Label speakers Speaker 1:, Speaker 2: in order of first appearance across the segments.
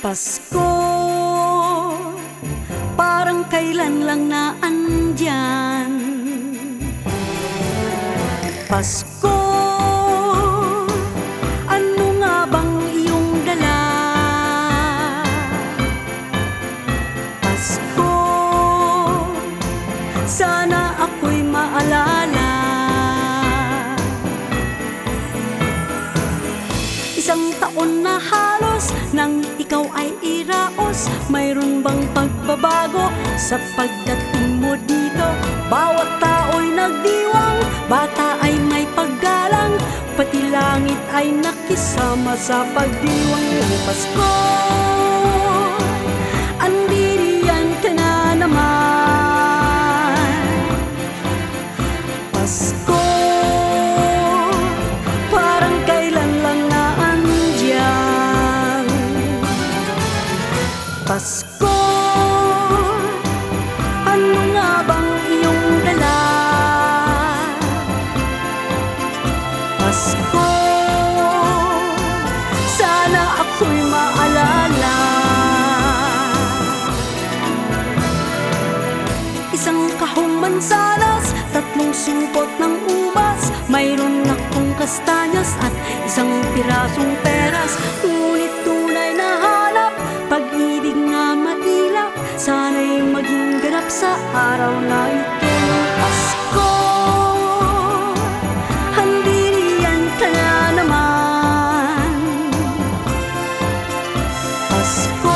Speaker 1: Pasko, parang kailan lang na andyan. Pasko, ano nga bang iyong dala? Pasko, sana ako'y maalala. Isang taon na halos nang ikaw ay iraos. Mayroon bang pagbabago sa pagdating mo dito? Bawat tao'y nagdiwang, bata ay may paggalang, pati langit ay nakisama sa pagdiwang ng Pasko. Andiriyan ka na naman, Pasko, parang kailan lang na andyan. Pasko, ano nga bang iyong dala? Pasko, sana ako'y maalala. Isang kahong mansanas, tatlong supot ng ubas, mayroon akong kastanyas at isang pirasong peras. Ngunit tunay na hanap, pag-ibig nga mailap, sana'y maging ganap sa araw na ito ng Pasko. Handiriyan ka na naman, Pasko,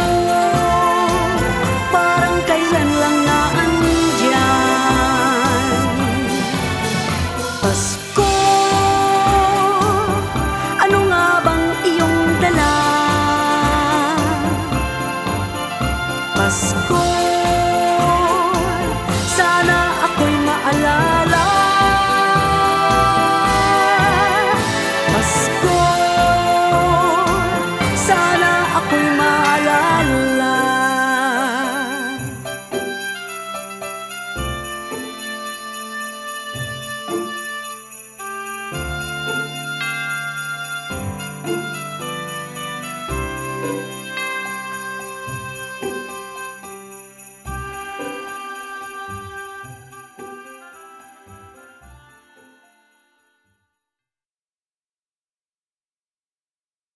Speaker 1: parang kailan lang na andyan. Pasko, ano nga bang iyong dala? Pasko, sana ako'y maalala. Pasko, sana ako'y maalala.